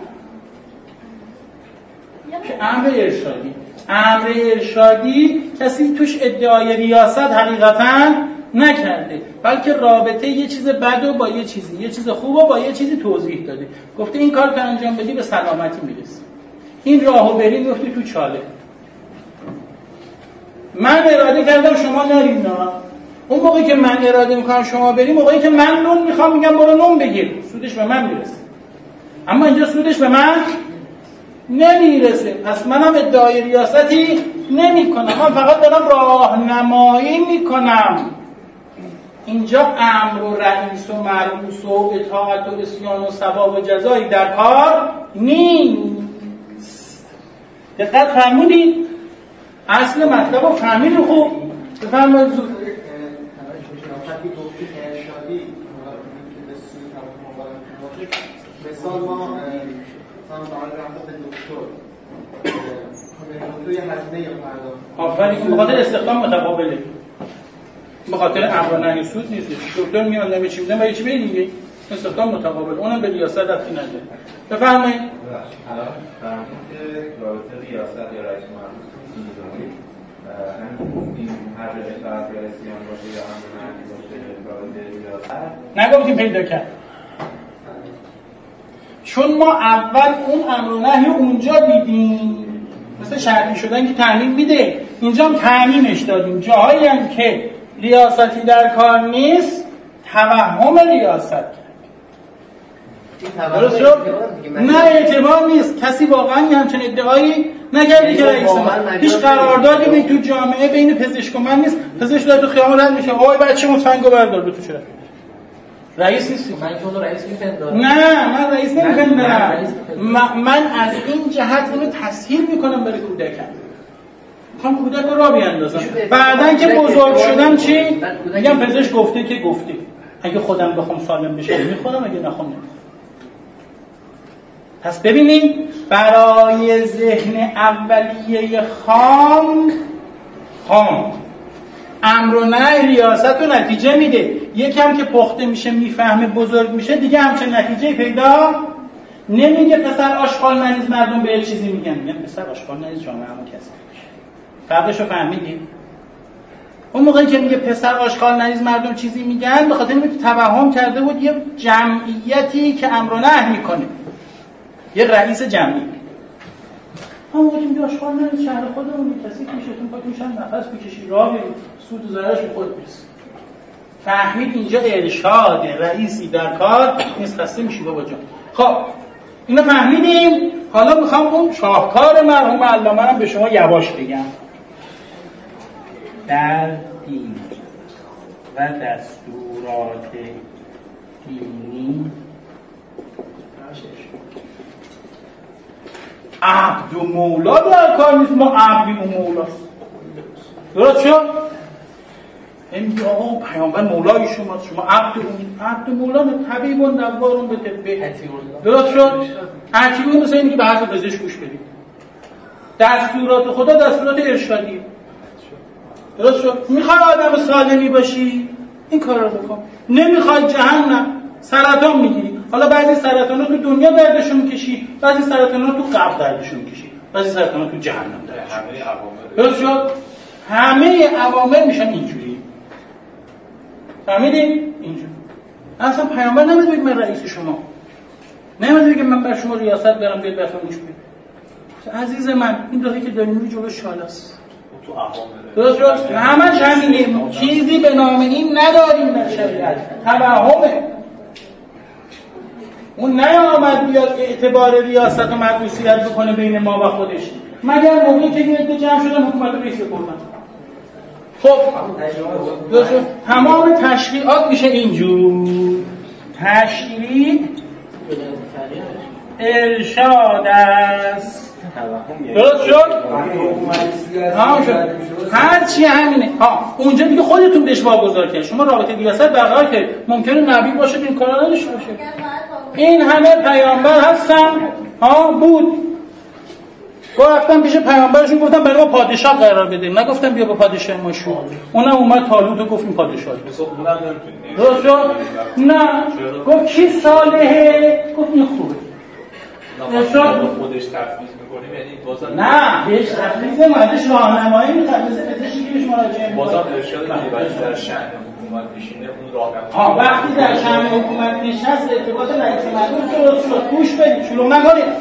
که امر ارشادی. امر ارشادی کسی توش ادعای ریاست حقیقتاً نکرده، بلکه رابطه یه چیز بدو با یه چیزی، یه چیز خوبو با یه چیزی توضیح داده. گفته این کار که انجام بدی به سلامتی میرسی. این راهو بری میفتی تو چاله. من اراده کردم شما نرید نه. اون موقعی که من اراده میکنم شما بریم، موقعی که من نون میخوام میگم برو نون بگیر، سودش به من میرسه. اما اینجا سودش به من نمیرسه، پس منم ادعای ریاستی نمی کنم، من فقط دارم راهنمایی میکنم. اینجا امر و رئیس و مرئوس و اطاعت و عصیان و ثواب و جزایی در کار نیست. دقت فرمودید؟ اصل مطلب رو فهمیدید؟ خوب بفرمایید زود. وقتی گفتی ارشادی مثال ما مثلا باید رفت به دکتر دکتر یه هزینه یا پرداخت آفرین، به خاطر استخدام متقابله، به خاطر امر و نهی سود نیست. دکتر میاد نمیچی میدن و یه چی دیگه استخدام متقابل، اونم به ریاست رفتی نداره. بفرمایید. الان فرمودید که رابطه ریاست یا رئیس مرموز می‌ذارید همین هر جای طرف یا اسیان باشه یا امر و نهی باشه رابطه ریاست نگفتیم پیدا کرد، چون ما اول اون امر و نهی اونجا دیدیم، مثل شرطی شدن که تعمیم میده، اینجا هم تعمیمش دادیم. جاهایی هم که ریاستی در کار نیست توهم ریاست کرد. درست شد؟ نه اعتبار نیست، کسی واقعا همچین ادعایی نکرده که رئیس من هیچ قراردادی به تو جامعه بین پزشک و من نیست. پزشک داره تو خیابون رد میشه، آقای بچه متفنگو بردار به تو چرا رئیس نیستی؟ من که اونو رئیس میپندارم. نه من رئیس نمیپندارم. من از این جهت اینو تسهیل میکنم برای کودکم، میخوام کودک رو را بیاندازم. بعدن که بزرگ شدم چی؟ میگم پزشک گفته که گفته، اگه خودم بخوام سالم بشم میخورم، اگه نخوام نمیخورم. پس ببینید برای ذهن اولیه خام خام امر و نهی ریاست و نتیجه میده. یکم که پخته میشه میفهمه بزرگ میشه دیگه همچین نتیجه پیدا نمیگه. پسر آشغال نریز مردم به چیزی میگن، میگن پسر آشغال نریز جامعه همون کسی. فرقشو فهمیدید؟ اون موقعی که میگه پسر آشغال نریز مردم چیزی میگن، به خاطر اینکه توهم کرده بود یه جمعیتی که امر و نهی میکنه، یه رئیس جمعی. اون موقعی که میگه آشغال نریز شهر خودمون کسی میشتون پاک میشن نفس بکشی راه برید سود و ضررش به خود برسید. فهمید اینجا ارشاد رئیسی در کار نیست، خسته میشی بابا جان. خب اینو فهمیدیم. حالا میخوام اون شاهکار مرحوم علامه رو به شما یواش بگم. در دین و دستورات دینی عبد و مولا در کار نیست، ما عبدی و مولاست. درست شد؟ این آقا پیامبر مولای شما، شما عبد اون عبد مولا به طبیب و نوارون به طبه. درست شد؟ عجیبه مثل اینی که به حرف پزشک گوش بدید. دستورات خدا دستورات ارشادی. درست شد؟ میخوای آدم سالمی باشی این کار رو بکن. نمیخوای جهنم سرطان میگیری. حالا بعضی سرطانا تو دنیا دردشون میکشی، بعضی سرطانا تو قبر دردشون میکشی، بعضی سرطانا تو جهنم دردشون میکشی. درست شد؟ همه عوامل میشن اینجوری. فهمیدین؟ اینجوری. اصلا پیامبر نمیاد بگه من رئیس شما، نمیاد بگه من بر شما ریاست دارم، بیاد بفهموش بید. عزیز من این راهی که داریم میری جلو شالاست. تو عوامل درست شد؟ همش همینه. چیزی به نام این نداریم در شریعت. توهمه. اون نیامد بیاد اعتبار ریاست و مرئوسیت بکنه بین ما و خودش، مگر موقعی که یه جمع شدن حکومت رو رئیس بکنن. خب تمام تشریعات میشه اینجور. تشریع ارشاد است. درست شد؟ تمام شد. هرچی همینه. ها اونجا دیگه خودتون بهش واگذار کنید. شما رابطه ریاست برقرار کنید. ممکنه نبی باشه این کارا نداشته باشه. این همه پیامبر هستن ها بود. رفتم پیش پیامبرشون گفتم برای ما پادشاه قرار بده، نگفتم بیا با پادشاه ما شو. اونم اومد طالوت و گفت این پادشاه. درست شد؟ نه گفت کی صالحه؟ گفت این خوبه. نه خودش تفویض میکنیم یعنی بازم نه بهش تفویض نمیدش، راهنمایی میخواد مثل پزشکی که بهش مراجعه میکنه. بازم ارشاد میده در شأن حکومت نشینه اون راهنمایی. ها وقتی در شأن حکومت نشست ارتباط رئیس مجلس درست شد. گوش بدید شلوغ نکنید.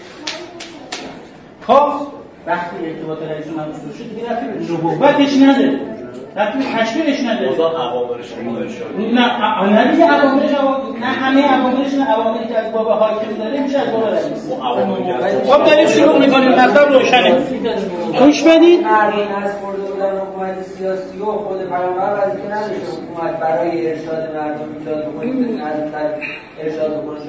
خب وقتی ارتباط رئیس مجلس شد دیگه رفتی به نبوتش نده، رفتی تشکیلش نده. بازم عواملش ارشاد. نه نه دیگه عواملش نه همه عواملش نه عواملی که از باب حاکم داره میشه از باب رئیس. خب داریم شروع میکنیم مطلب روشنه. گوش بدید. مردم از خورده بودن حکومت سیاسی و خود پیامبر وظیفه نداشته حکومت برای ارشاد مردم ایجاد بکنه، از طرف ارشاد بکنه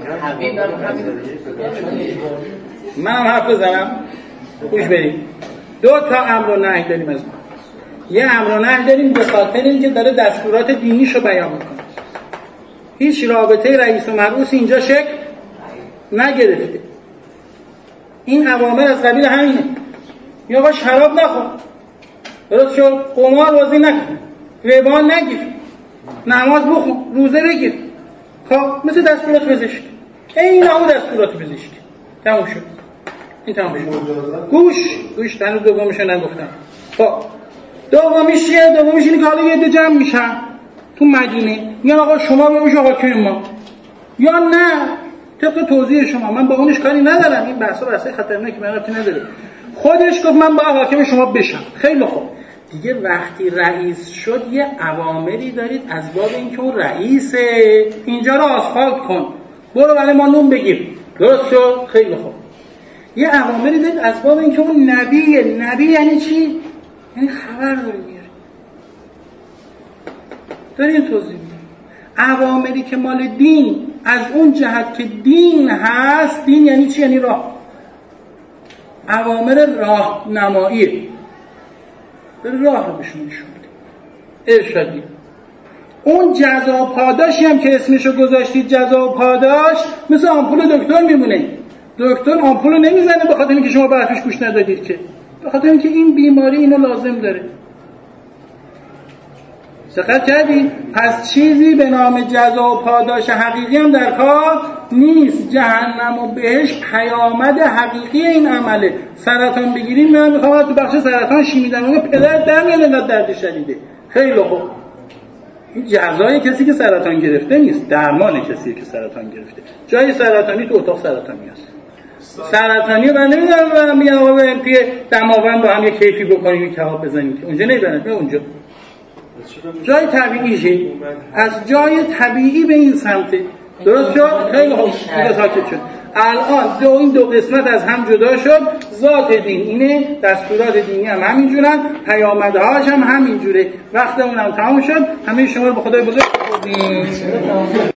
جامعه. من هم حرف بزنم. گوش بدید. دو تا امر و نهی داریم از ما. یه امر و نهی داریم به خاطر اینکه داره دستورات دینیشو بیان میکنه. هیچ رابطه رئیس و مرئوس اینجا شکل نگرفته. این اوامر از قبیل همینه. یا با شراب نخور، درست شد، قمار بازی نکن، ربا نگیر، نماز بخون، روزه بگیر. خب مثل دستورات پزشکی. این همون دستورات پزشکی. تموم شد. این تموم شد. گوش گوش هنوز دومیشو نگفتم. خب دومیش چیه؟ دومیش اینه که حالا یه عده جمع میشن تو مدینه میگن آقا شما بمیش حاکم ما، یا نه طبق توضیح شما من با اونش کاری ندارم، این بحثا بحثای خطرناکی من ربطی نداره. خودش گفت من با حاکم شما بشم. خیلی خوب دیگه وقتی رئیس شد یه اوامری دارید از باب اینکه اون رئیسه، اینجا رو آسفالت کن، برو برای ما نون بگیر. درست شد؟ خیلی خوب. یه اوامری دارید از باب اینکه اون نبیه. نبی یعنی چی؟ یعنی خبر داره میاره. داریم توضیح میدیم. اوامری که مال دین از اون جهت که دین هست، دین یعنی چی؟ یعنی راه. اوامر راهنماییه. داره راه رو بهشون نشون میده. ارشادی. اون جزا و پاداشی هم که اسمشو گذاشتید جزا و پاداش مثل آمپول دکتر میمونه. دکتر آمپول رو نمیزنه به خاطر اینکه شما به حرفش گوش ندادید، که به خاطر اینکه این بیماری اینو لازم داره. دقت کردید؟ پس چیزی به نام جزا و پاداش حقیقی هم در کار نیست. جهنم و بهشت پیامد حقیقی این عمله. سرطان بگیریم، من میخوام تو بخش سرطان شیمی درمان پدر در میاد انقدر درد شدیده. خیلی خوب. این جزای کسی که سرطان گرفته نیست، درمان کسی که سرطان گرفته. جای سرطانی تو اتاق سرطانی هست. سرطانی من نمیدونم برم میگم آقا بریم توی دماوند با هم یه کیفی بکنیم، یه کباب بزنیم. اونجا نمیبرن، به اونجا جای طبیعیشه. از جای طبیعی به این سمته. درست شد؟ خیلی خوب. دیگه ساکت شد. الان دو این دو قسمت از هم جدا شد. ذات دین اینه، دستورات دینی هم همینجورن، پیامدهاش هم همینجوره. وقت اونم تمام شد. همه شما رو به خدای بزرگ سپردیم.